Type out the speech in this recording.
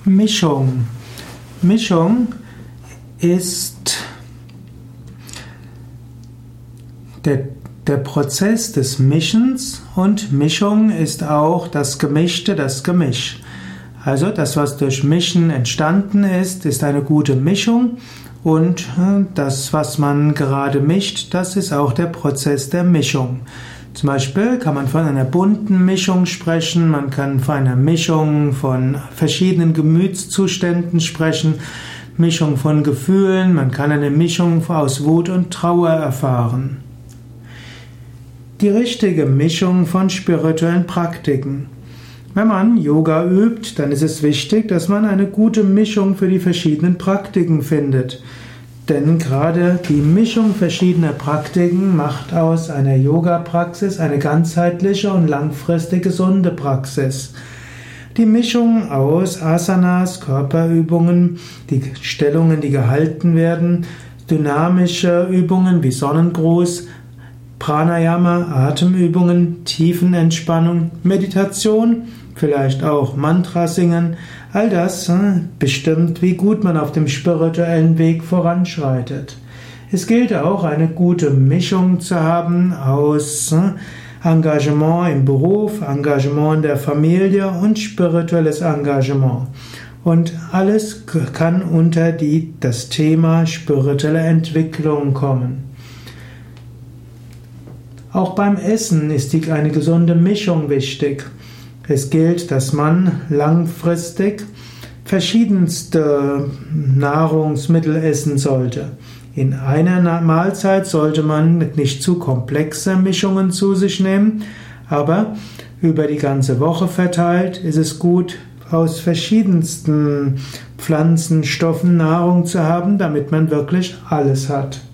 Mischung. Mischung ist der Prozess des Mischens, und Mischung ist auch das Gemischte, das Gemisch. Also das, was durch Mischen entstanden ist, ist eine gute Mischung, und das, was man gerade mischt, das ist auch der Prozess der Mischung. Zum Beispiel kann man von einer bunten Mischung sprechen, man kann von einer Mischung von verschiedenen Gemütszuständen sprechen, Mischung von Gefühlen, man kann eine Mischung aus Wut und Trauer erfahren. Die richtige Mischung von spirituellen Praktiken. Wenn man Yoga übt, dann ist es wichtig, dass man eine gute Mischung für die verschiedenen Praktiken findet. Denn gerade die Mischung verschiedener Praktiken macht aus einer Yoga-Praxis eine ganzheitliche und langfristig gesunde Praxis. Die Mischung aus Asanas, Körperübungen, die Stellungen, die gehalten werden, dynamische Übungen wie Sonnengruß, Pranayama, Atemübungen, Tiefenentspannung, Meditation, vielleicht auch Mantra singen, all das bestimmt, wie gut man auf dem spirituellen Weg voranschreitet. Es gilt auch, eine gute Mischung zu haben aus Engagement im Beruf, Engagement in der Familie und spirituelles Engagement. Und alles kann unter das Thema spirituelle Entwicklung kommen. Auch beim Essen ist eine gesunde Mischung wichtig. Es gilt, dass man langfristig verschiedenste Nahrungsmittel essen sollte. In einer Mahlzeit sollte man nicht zu komplexe Mischungen zu sich nehmen, aber über die ganze Woche verteilt ist es gut, aus verschiedensten Pflanzenstoffen Nahrung zu haben, damit man wirklich alles hat.